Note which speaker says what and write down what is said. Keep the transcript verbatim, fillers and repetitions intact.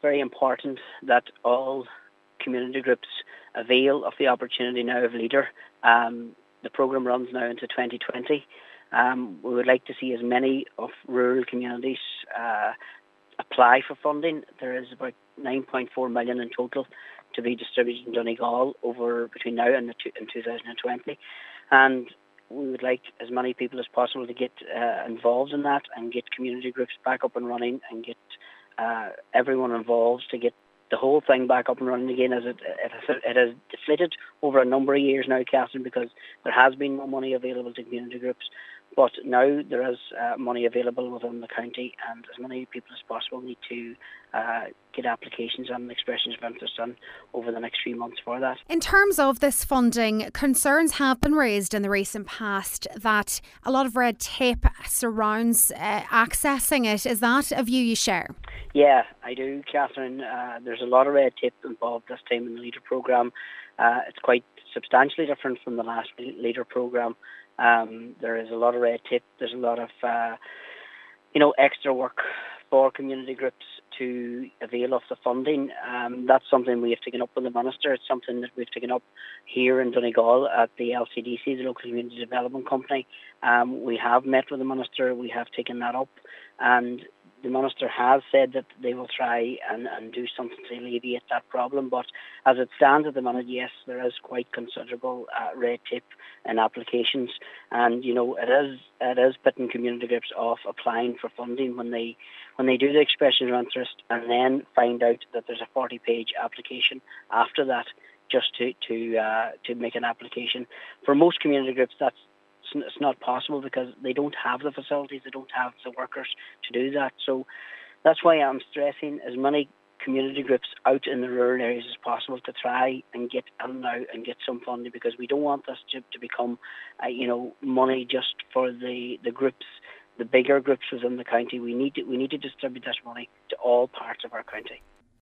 Speaker 1: very important that all community groups avail of the opportunity now of Leader. Um, the programme runs now into twenty twenty. Um, we would like to see as many of rural communities uh, apply for funding. There is about nine point four million in total to be distributed in Donegal over between now and, the two, and two thousand twenty. And we would like as many people as possible to get uh, involved in that and get community groups back up and running and get uh, everyone involved to get the whole thing back up and running again, as it, it, has, it has deflated over a number of years now, Catherine, because there has been no money available to community groups. But now there is uh, money available within the county, and as many people as possible need to uh, get applications and expressions of interest in over the next few months for that.
Speaker 2: In terms of this funding, concerns have been raised in the recent past that a lot of red tape surrounds uh, accessing it. Is that a view you share?
Speaker 1: Yeah, I do, Catherine. Uh, there's a lot of red tape involved this time in the Leader programme. Uh, it's quite substantially different from the last Leader programme. Um, there is a lot of red tape. There's a lot of, uh, you know, extra work for community groups to avail of the funding. Um, that's something we have taken up with the Minister. It's something that we've taken up here in Donegal at the L C D C, the Local Community Development Company. Um, we have met with the Minister. We have taken that up, and the Minister has said that they will try and, and do something to alleviate that problem. But as it stands at the minute, yes, there is quite considerable uh, red tape in applications. And, you know, it is it is putting community groups off applying for funding when they when they do the expression of interest and then find out that there's a forty-page application after that just to, to, uh, to make an application. For most community groups, that's it's not possible because they don't have the facilities, they don't have the workers to do that. So that's why I'm stressing as many community groups out in the rural areas as possible to try and get in now and get some funding, because we don't want this to, to become, uh, you know, money just for the, the groups, the bigger groups within the county. We need to, we need to distribute this money to all parts of our county.